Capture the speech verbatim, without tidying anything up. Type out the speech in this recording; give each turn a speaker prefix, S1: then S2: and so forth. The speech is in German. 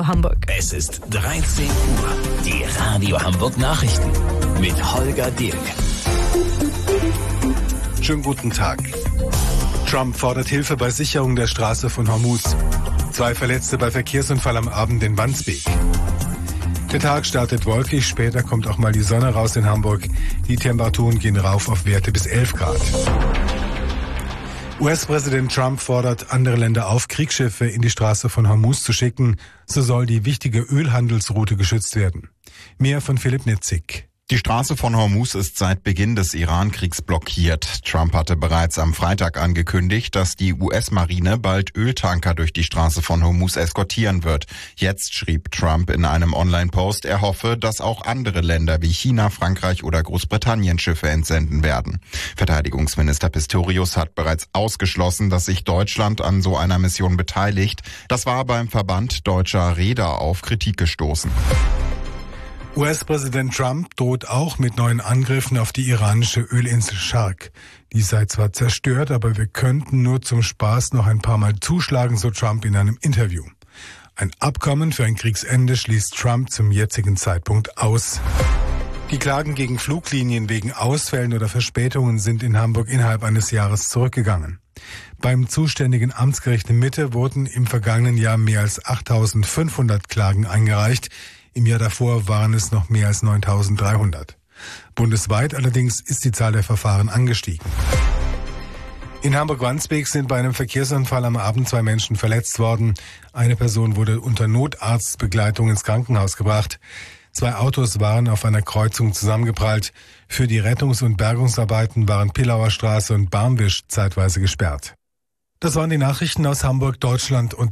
S1: Hamburg.
S2: Es ist dreizehn Uhr. Die Radio Hamburg Nachrichten mit Holger Dirk.
S3: Schönen guten Tag. Trump fordert Hilfe bei Sicherung der Straße von Hormuz. Zwei Verletzte bei Verkehrsunfall am Abend in Wandsbek. Der Tag startet wolkig, später kommt auch mal die Sonne raus in Hamburg. Die Temperaturen gehen rauf auf Werte bis elf Grad. U S-Präsident Trump fordert andere Länder auf, Kriegsschiffe in die Straße von Hormuz zu schicken. So soll die wichtige Ölhandelsroute geschützt werden. Mehr von Philipp Nitzig.
S4: Die Straße von Hormuz ist seit Beginn des Iran-Kriegs blockiert. Trump hatte bereits am Freitag angekündigt, dass die U S-Marine bald Öltanker durch die Straße von Hormuz eskortieren wird. Jetzt schrieb Trump in einem Online-Post, er hoffe, dass auch andere Länder wie China, Frankreich oder Großbritannien Schiffe entsenden werden. Verteidigungsminister Pistorius hat bereits ausgeschlossen, dass sich Deutschland an so einer Mission beteiligt. Das war beim Verband Deutscher Reeder auf Kritik gestoßen.
S3: U S-Präsident Trump droht auch mit neuen Angriffen auf die iranische Ölinsel Shark. Die sei zwar zerstört, aber wir könnten nur zum Spaß noch ein paar Mal zuschlagen, so Trump in einem Interview. Ein Abkommen für ein Kriegsende schließt Trump zum jetzigen Zeitpunkt aus. Die Klagen gegen Fluglinien wegen Ausfällen oder Verspätungen sind in Hamburg innerhalb eines Jahres zurückgegangen. Beim zuständigen Amtsgericht in Mitte wurden im vergangenen Jahr mehr als achttausendfünfhundert Klagen eingereicht. Im Jahr davor waren es noch mehr als neuntausenddreihundert. Bundesweit allerdings ist die Zahl der Verfahren angestiegen. In Hamburg-Wandsbek sind bei einem Verkehrsunfall am Abend zwei Menschen verletzt worden. Eine Person wurde unter Notarztbegleitung ins Krankenhaus gebracht. Zwei Autos waren auf einer Kreuzung zusammengeprallt. Für die Rettungs- und Bergungsarbeiten waren Pillauer Straße und Barmwisch zeitweise gesperrt. Das waren die Nachrichten aus Hamburg, Deutschland und